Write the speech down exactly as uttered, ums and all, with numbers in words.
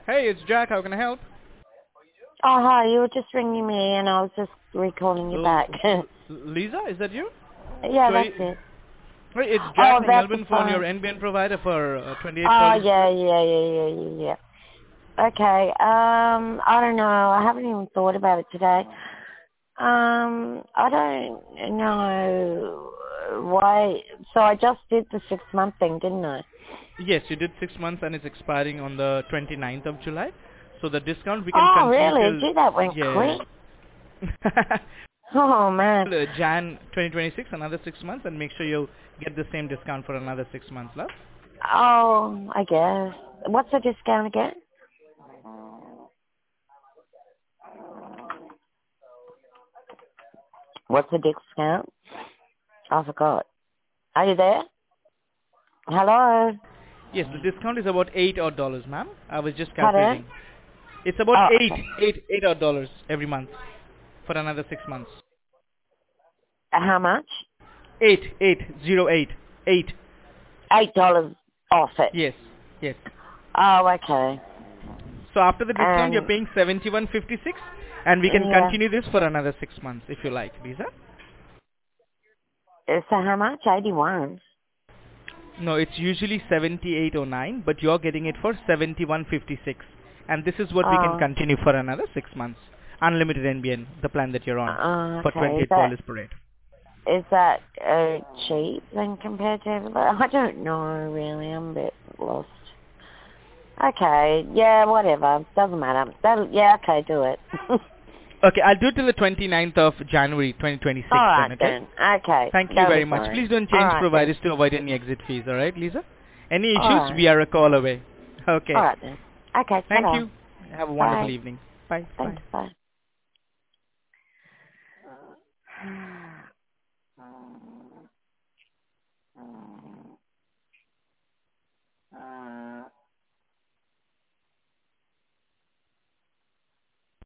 Hey, it's Jack. How can I help? Oh, hi. You were just ringing me and I was just recalling you L- back. L- Lisa, is that you? yeah, that's twenty, it. Wait, it's Oh, Jack from that's the Melbourne phone, your phone. N B N provider for uh, twenty-eight Oh, College. yeah, yeah, yeah, yeah, yeah, yeah. Okay, um, I don't know. I haven't even thought about it today. Um, I don't know why. So I just did the six month thing, didn't I? Yes, you did six months and it's expiring on the twenty-ninth of July. So the discount we can Oh, continue really? till, Gee, that went yeah, quick. Oh, man. uh, Jan twenty twenty-six, another six months, and make sure you get the same discount for another six months, love. Oh, I guess. What's the discount again? What's the discount? I forgot. Are you there? Hello? Yes, the discount is about eight odd dollars, ma'am. I was just Pardon? calculating. It's about Oh, eight, okay. eight, eight odd dollars every month for another six months. How much? Eight, eight, zero eight, eight. Eight dollars off it. Yes, yes. Oh, okay. So after the discount, you're And, paying seventy-one fifty-six, and we can yeah. continue this for another six months if you like, Lisa. So how much? Eighty-one. No, it's usually seventy-eight oh nine, but you're getting it for seventy-one fifty-six, and this is what we can Oh, continue for another six months. Unlimited N B N, the plan that you're on, uh, for okay. Is twenty-eight that Police Parade. is that uh, cheap then compared to everybody? I don't know really. I'm a bit lost. Okay. Yeah. Whatever. Doesn't matter. That. Yeah. Okay. Do it. Okay, I'll do it till the twenty-ninth of January twenty All twenty-six then, right okay? then. Okay. Thank you That'll very be much. fine. Please don't All change right then. providers to avoid any exit fees, alright, Lisa? Any All issues, right. we are a call away. All Okay. right then. Okay. Thank Ta-da. you. Have a wonderful Bye. evening. Bye. Thanks. Bye. Bye.